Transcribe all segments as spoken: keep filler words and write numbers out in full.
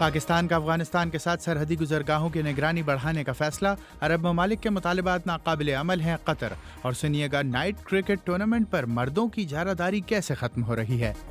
پاکستان کا افغانستان کے ساتھ سرحدی گزرگاہوں کی نگرانی بڑھانے کا فیصلہ، عرب ممالک کے مطالبات ناقابل عمل ہیں قطر، اور سنیے گا نائٹ کرکٹ ٹورنامنٹ پر مردوں کی اجارہ داری کیسے ختم ہو رہی ہے۔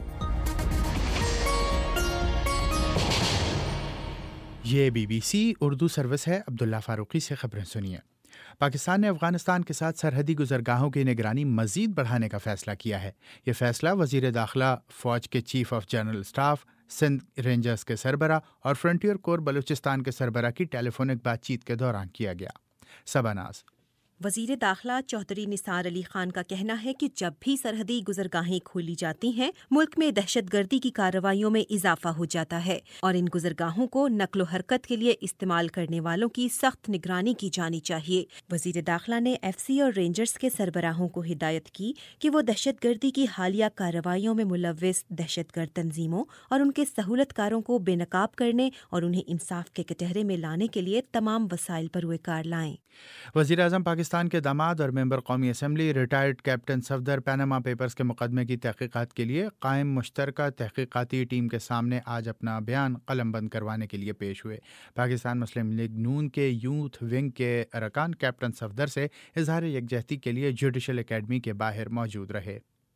یہ B B C Urdu service ہے۔ عبداللہ فاروقی سے خبریں سنیے۔ پاکستان نے افغانستان کے ساتھ سرحدی گزرگاہوں کی نگرانی مزید بڑھانے کا فیصلہ کیا ہے۔ یہ فیصلہ وزیر داخلہ، فوج کے chief of general staff, Sindh rangers کے سربراہ اور فرنٹیئر کور بلوچستان کے سربراہ کی ٹیلی فونک بات چیت کے دوران کیا گیا۔ سباناز۔ وزیر داخلہ چودھری نثار علی خان کا کہنا ہے کہ جب بھی سرحدی گزرگاہیں کھولی جاتی ہیں، ملک میں دہشت گردی کی کارروائیوں میں اضافہ ہو جاتا ہے اور ان گزرگاہوں کو نقل و حرکت کے لیے استعمال کرنے والوں کی سخت نگرانی کی جانی چاہیے۔ وزیر داخلہ نے ایف سی اور رینجرز کے سربراہوں کو ہدایت کی کہ وہ دہشت گردی کی حالیہ کارروائیوں میں ملوث دہشت گرد تنظیموں اور ان کے سہولت کاروں کو بے نقاب کرنے اور انہیں انصاف کے کٹہرے میں لانے کے لیے تمام وسائل پر روئے کار لائیں۔ وزیر اعظم پاکستان کے داماد اور ممبر قومی assembly retired captain Safdar Panama papers کے مقدمے کی تحقیقات کے لیے قائم مشترکہ تحقیقاتی ٹیم کے سامنے آج اپنا بیان قلم بند کروانے کے لیے پیش ہوئے۔ پاکستان مسلم لیگ نون کے یوتھ ونگ کے ارکان کیپٹن صفدر سے اظہار یکجہتی کے لیے جوڈیشل اکیڈمی کے باہر موجود رہے۔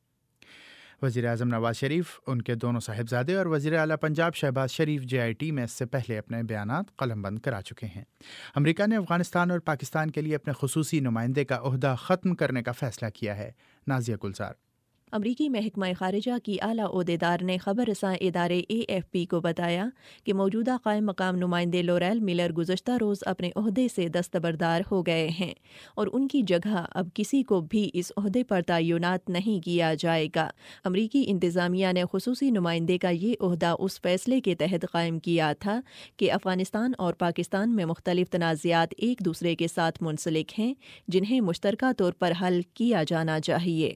وزیر اعظم نواز شریف، ان کے دونوں صاحبزادے اور وزیر اعلیٰ Punjab Shahbaz Sharif J I T میں اس سے پہلے اپنے بیانات قلم بند کرا چکے ہیں۔ امریکہ نے افغانستان اور پاکستان کے لیے اپنے خصوصی نمائندے کا عہدہ ختم کرنے کا فیصلہ کیا ہے۔ نازیہ گلزار۔ امریکی محکمہ خارجہ کی اعلیٰ عہدیدار نے خبر رساں ادارے اے ایف پی کو بتایا کہ موجودہ قائم مقام نمائندے لوریل ملر گزشتہ روز اپنے عہدے سے دستبردار ہو گئے ہیں اور ان کی جگہ اب کسی کو بھی اس عہدے پر تعینات نہیں کیا جائے گا۔ امریکی انتظامیہ نے خصوصی نمائندے کا یہ عہدہ اس فیصلے کے تحت قائم کیا تھا کہ افغانستان اور پاکستان میں مختلف تنازعات ایک دوسرے کے ساتھ منسلک ہیں جنہیں مشترکہ طور پر حل کیا جانا چاہیے۔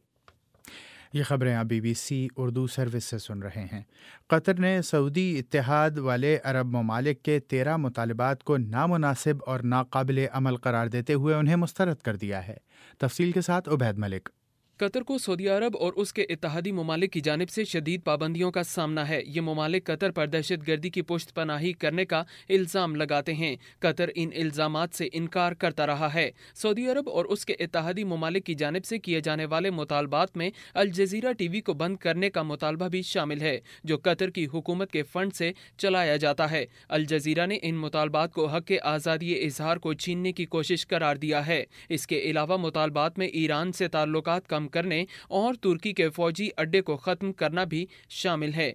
یہ خبریں آپ B B C Urdu service سے سن رہے ہیں۔ قطر نے سعودی اتحاد والے عرب ممالک کے تیرہ مطالبات کو نامناسب اور ناقابل عمل قرار دیتے ہوئے انہیں مسترد کر دیا ہے۔ تفصیل کے ساتھ عبید ملک۔ قطر کو سعودی عرب اور اس کے اتحادی ممالک کی جانب سے شدید پابندیوں کا سامنا ہے۔ یہ ممالک قطر پر دہشت گردی کی پشت پناہی کرنے کا الزام لگاتے ہیں۔ قطر ان الزامات سے انکار کرتا رہا ہے۔ سعودی عرب اور اس کے اتحادی ممالک کی جانب سے کیے جانے والے مطالبات میں الجزیرہ ٹی وی کو بند کرنے کا مطالبہ بھی شامل ہے، جو قطر کی حکومت کے فنڈ سے چلایا جاتا ہے۔ الجزیرہ نے ان مطالبات کو حق آزادی اظہار کو چھیننے کی کوشش قرار دیا ہے۔ اس کے علاوہ مطالبات میں ایران سے تعلقات کم کرنے اور ترکی کے فوجی اڈے کو ختم کرنا بھی شامل ہے۔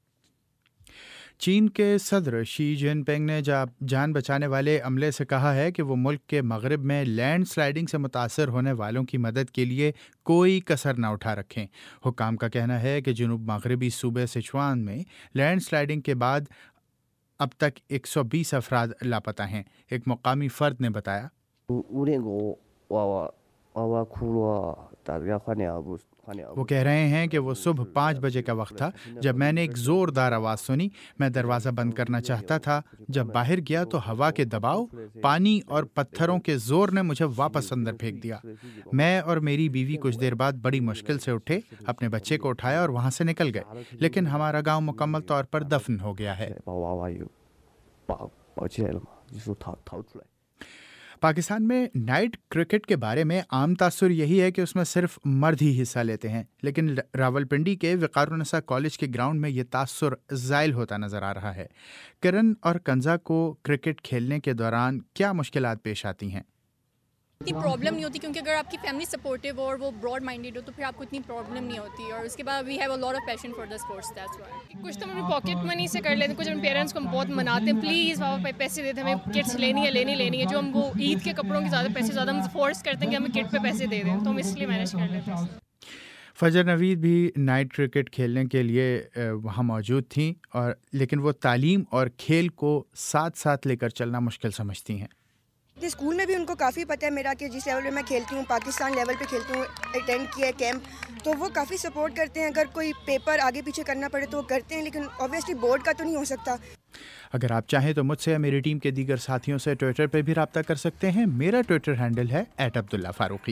چین کے صدر شی جن پنگ نے جان بچانے والے عملے سے کہا ہے کہ وہ ملک کے مغرب میں لینڈ سلائیڈنگ سے متاثر ہونے والوں کی مدد کے لیے کوئی کسر نہ اٹھا رکھیں۔ حکام کا کہنا ہے کہ جنوب مغربی صوبے سچوان میں لینڈ سلائیڈنگ کے بعد اب تک ایک سو بیس افراد لاپتہ ہیں۔ ایک مقامی فرد نے بتایا، وہ کہہ رہے ہیں کہ وہ صبح پانچ بجے کا وقت تھا جب میں نے ایک زوردار آواز سنی۔ میں دروازہ بند کرنا چاہتا تھا۔ جب باہر گیا تو ہوا کے دباؤ، پانی اور پتھروں کے زور نے مجھے واپس اندر پھینک دیا۔ میں اور میری بیوی کچھ دیر بعد بڑی مشکل سے اٹھے، اپنے بچے کو اٹھایا اور وہاں سے نکل گئے، لیکن ہمارا گاؤں مکمل طور پر دفن ہو گیا ہے۔ پاکستان میں نائٹ کرکٹ کے بارے میں عام تاثر یہی ہے کہ اس میں صرف مرد ہی حصہ لیتے ہیں، لیکن راولپنڈی کے وقار النساء کالج کے گراؤنڈ میں یہ تاثر زائل ہوتا نظر آ رہا ہے۔ کرن اور کنزا کو کرکٹ کھیلنے کے دوران کیا مشکلات پیش آتی ہیں؟ اتنی پرابلم نہیں ہوتی کیونکہ اگر آپ کی فیملی سپورٹیو ہو اور وہ براڈ مائنڈیڈ ہو تو پھر آپ کو اتنی پرابلم نہیں ہوتی، اور اس کے بعد we have a lot of passion for the sports, that's why. کچھ تو ہم اپنی پاکٹ منی سے کر لیتے ہیں، کچھ ہم پیرنٹس کو ہم بہت مناتے ہیں، پلیز پاپا پیسے دیتے ہیں، ہمیں کٹس لینی ہے لینی لینی ہے، جو ہم وہ عید کے کپڑوں کے زیادہ پیسے زیادہ ہم فورس کرتے ہیں کہ ہمیں کٹ پہ پیسے دے دیں، تو ہم اس لیے مینیج کر لیتے ہیں۔ فجر نوید بھی نائٹ کرکٹ کھیلنے کے لیے وہاں موجود تھیں، اور لیکن وہ تعلیم اور کھیل کو ساتھ ساتھ لے کر چلنا مشکل سمجھتی ہیں۔ اسکول میں بھی ان کو کافی پتہ ہے میرا کہ جس لیول پہ میں کھیلتی ہوں، پاکستان لیول پہ کھیلتی ہوں، اٹینڈ کیا ہے کیمپ، تو وہ کافی سپورٹ کرتے ہیں۔ اگر کوئی پیپر آگے پیچھے کرنا پڑے تو وہ کرتے ہیں، لیکن اوبیسلی بورڈ کا تو نہیں ہو سکتا۔ اگر آپ چاہیں تو مجھ سے یا میری ٹیم کے دیگر ساتھیوں سے ٹویٹر پہ بھی رابطہ کر سکتے ہیں۔ میرا ٹویٹر ہینڈل ہے ایٹ عبداللہ فاروقی۔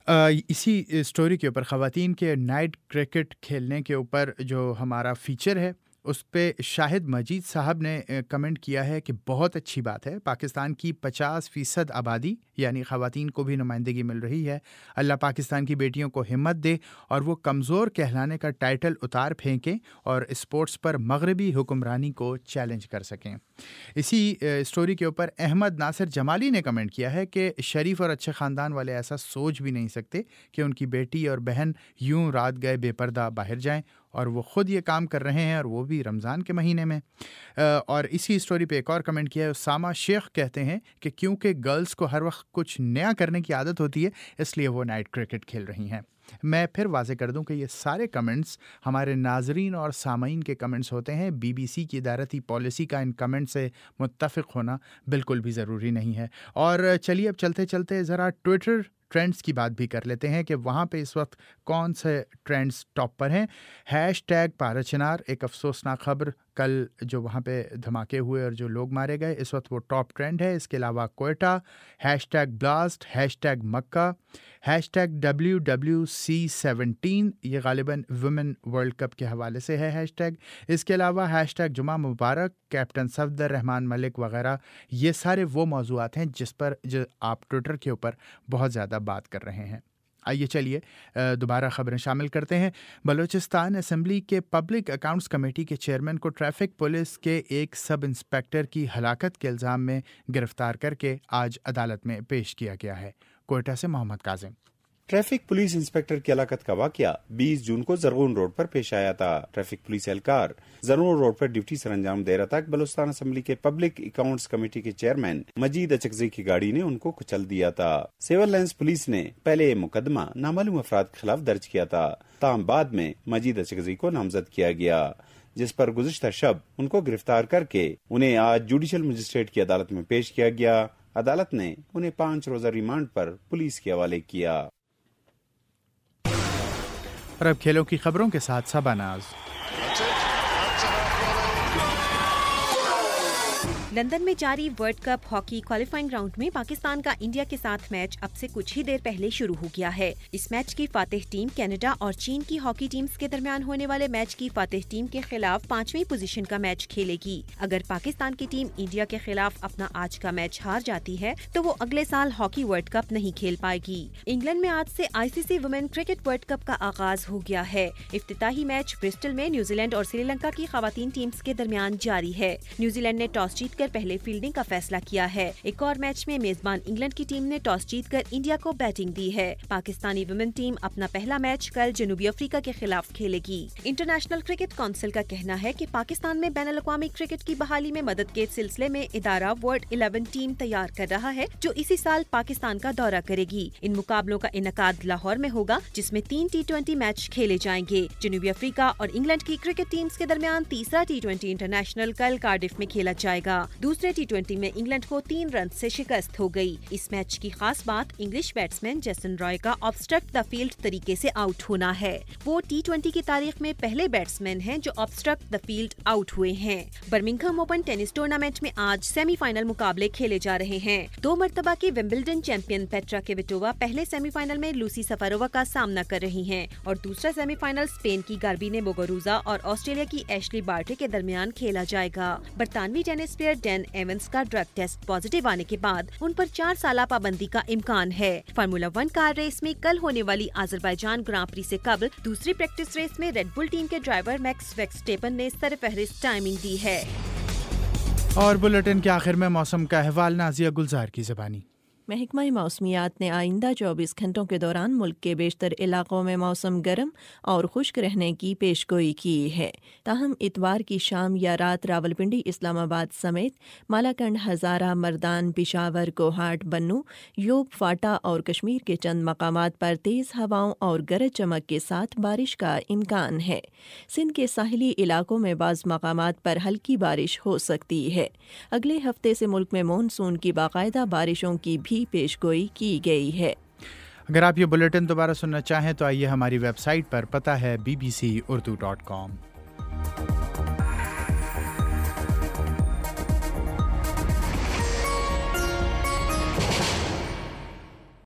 اسی اسٹوری کے اوپر خواتین کے نائٹ کرکٹ کھیلنے کے اوپر جو ہمارا فیچر ہے اس پہ شاہد مجید صاحب نے کمنٹ کیا ہے کہ بہت اچھی بات ہے، پاکستان کی پچاس فیصد آبادی یعنی خواتین کو بھی نمائندگی مل رہی ہے، اللہ پاکستان کی بیٹیوں کو ہمت دے اور وہ کمزور کہلانے کا ٹائٹل اتار پھینکیں اور اسپورٹس پر مغربی حکمرانی کو چیلنج کر سکیں۔ اسی اسٹوری کے اوپر احمد ناصر جمالی نے کمنٹ کیا ہے کہ شریف اور اچھے خاندان والے ایسا سوچ بھی نہیں سکتے کہ ان کی بیٹی اور بہن یوں رات گئے بے پردہ باہر جائیں، اور وہ خود یہ کام کر رہے ہیں اور وہ بھی رمضان کے مہینے میں۔ اور اسی اسٹوری پہ ایک اور کمنٹ کیا ہے اسامہ شیخ، کہتے ہیں کہ کیونکہ گرلز کو ہر وقت کچھ نیا کرنے کی عادت ہوتی ہے اس لیے وہ نائٹ کرکٹ کھیل رہی ہیں۔ میں پھر واضح کر دوں کہ یہ سارے کمنٹس ہمارے ناظرین اور سامعین کے کمنٹس ہوتے ہیں، بی بی سی کی ادارتی پالیسی کا ان کمنٹ سے متفق ہونا بالکل بھی ضروری نہیں ہے۔ اور چلیے اب چلتے چلتے ذرا ٹویٹر ٹرینڈز کی بات بھی کر لیتے ہیں کہ وہاں پہ اس وقت کون سے ٹرینڈز ٹاپ پر ہیں۔ ہیش ٹیگ پارچنار، ایک افسوسناک خبر، کل جو وہاں پہ دھماکے ہوئے اور جو لوگ مارے گئے، اس وقت وہ ٹاپ ٹرینڈ ہے۔ اس کے علاوہ Quetta, hash tag blast, hash tag Mecca, hash tag W W C seventeen, یہ غالباً ویمن ورلڈ کپ کے حوالے سے ہے ہیش ٹیگ۔ اس کے علاوہ ہیش ٹیگ جمعہ مبارک، کیپٹن صفدر، رحمان ملک وغیرہ، یہ سارے وہ موضوعات ہیں جس پر جو آپ ٹویٹر کے اوپر بہت زیادہ بات کر رہے ہیں۔ آئیے چلیے دوبارہ خبریں شامل کرتے ہیں۔ بلوچستان اسمبلی کے پبلک اکاؤنٹس کمیٹی کے چیئرمین کو ٹریفک پولیس کے ایک سب انسپیکٹر کی ہلاکت کے الزام میں گرفتار کر کے آج عدالت میں پیش کیا گیا ہے۔ کوئٹہ سے Muhammad Kazim. Traffic police inspector کی ہلاکت کا واقعہ بیس جون کو زرغون روڈ پر پیش آیا تھا۔ ٹریفک پولیس اہلکار زرغون روڈ پر ڈیوٹی سر انجام دے رہا تھا کہ بلوچستان اسمبلی کے پبلک اکاؤنٹس کمیٹی کے چیئرمین مجید اچکزئی کی گاڑی نے ان کو کچل دیا تھا۔ سول لائنز پولیس نے پہلے یہ مقدمہ نامعلوم افراد کے خلاف درج کیا تھا، تاہم بعد میں مجید اچکزئی کو نامزد کیا گیا، جس پر گزشتہ شب ان کو گرفتار کر کے انہیں آج جوڈیشل مجسٹریٹ کی عدالت میں پیش کیا گیا۔ عدالت نے انہیں پانچ روزہ ریمانڈ پر پولیس کے حوالے کیا۔ اور اب کھیلوں کی خبروں کے ساتھ صبا ناز۔ لندن میں جاری world cup hockey qualifying round میں پاکستان کا انڈیا کے ساتھ میچ اب سے کچھ ہی دیر پہلے شروع ہو گیا ہے۔ اس میچ کی فاتح ٹیم کینیڈا اور چین کی ہاکی ٹیمز کے درمیان ہونے والے میچ کی فاتح ٹیم کے خلاف پانچویں پوزیشن کا میچ کھیلے گی۔ اگر پاکستان کی ٹیم انڈیا کے خلاف اپنا آج کا میچ ہار جاتی ہے تو وہ اگلے سال ہاکی ورلڈ کپ نہیں کھیل پائے گی۔ انگلینڈ میں آج سے I C C women cricket world cup کا آغاز ہو گیا ہے۔ افتتاحی میچ برسٹل میں نیوزی لینڈ اور سری لنکا کی خواتین ٹیمز کے درمیان جاری ہے۔ نیوزی لینڈ نے ٹاس جیت کر پہلے فیلڈنگ کا فیصلہ کیا ہے۔ ایک اور میچ میں میزبان انگلینڈ کی ٹیم نے ٹاس جیت کر انڈیا کو بیٹنگ دی ہے۔ پاکستانی ویمن ٹیم اپنا پہلا میچ کل جنوبی افریقہ کے خلاف کھیلے گی۔ انٹرنیشنل کرکٹ کونسل کا کہنا ہے کہ پاکستان میں بین الاقوامی کرکٹ کی بحالی میں مدد کے سلسلے میں ادارہ ورلڈ الیون ٹیم تیار کر رہا ہے جو اسی سال پاکستان کا دورہ کرے گی۔ ان مقابلوں کا انعقاد لاہور میں ہوگا جس میں تین ٹی ٹوینٹی میچ کھیلے جائیں گے۔ جنوبی افریقہ اور انگلینڈ کی کرکٹ ٹیمز کے درمیان تیسرا ٹی ٹوینٹی انٹرنیشنل کل کارڈف میں کھیلا جائے گا۔ دوسرے ٹی ٹوینٹی میں انگلینڈ کو تین رن سے شکست ہو گئی۔ اس میچ کی خاص بات انگلش بیٹسمین جیسن رائے کا آبسٹرکٹ دا فیلڈ طریقے سے آؤٹ ہونا ہے۔ وہ ٹی ٹوینٹی کی تاریخ میں پہلے بیٹسمین ہیں جو آبسٹرکٹ دا فیلڈ آؤٹ ہوئے ہیں۔ برمنگھم اوپن ٹینس ٹورنامنٹ میں آج سیمی فائنل مقابلے کھیلے جا رہے ہیں۔ دو مرتبہ کی ومبلڈن چیمپئن پیٹرا کویٹووا پہلے سیمی فائنل میں لوسی سفارووا کا سامنا کر رہی ہیں اور دوسرا سیمی فائنل اسپین کی گاربینے موگوروزا اور آسٹریلیا کی ایشلی بارٹی کے درمیان کھیلا جائے گا۔ برطانوی ٹینس پلیئر ڈین ایونز کا ڈرگ ٹیسٹ پازیٹیو آنے کے بعد ان پر چار سالہ پابندی کا امکان ہے۔ فارمولا ون کار ریس میں کل ہونے والی آذربائیجان گراں پری سے قبل دوسری پریکٹس ریس میں ریڈ بل ٹیم کے ڈرائیور میکس ویکسٹیپن نے سرفہرست ٹائمنگ دی ہے۔ اور بلیٹن کے آخر میں موسم کا احوال، نازیہ گلزار کی زبانی۔ محکمہ موسمیات نے آئندہ چوبیس گھنٹوں کے دوران ملک کے بیشتر علاقوں میں موسم گرم اور خشک رہنے کی پیشگوئی کی ہے۔ تاہم اتوار کی شام یا رات راولپنڈی، اسلام آباد سمیت مالاکنڈ، ہزارہ، مردان، پشاور، کوہاٹ، بنو، یوب، فاٹا اور کشمیر کے چند مقامات پر تیز ہواؤں اور گرج چمک کے ساتھ بارش کا امکان ہے۔ سندھ کے ساحلی علاقوں میں بعض مقامات پر ہلکی بارش ہو سکتی ہے۔ اگلے ہفتے سے ملک میں مونسون کی باقاعدہ بارشوں کی بھی پیشگوئی کی گئی ہے۔ اگر آپ یہ بلیٹن دوبارہ سننا چاہیں تو آئیے ہماری ویب سائٹ پر، پتہ ہے B B C Urdu dot کام۔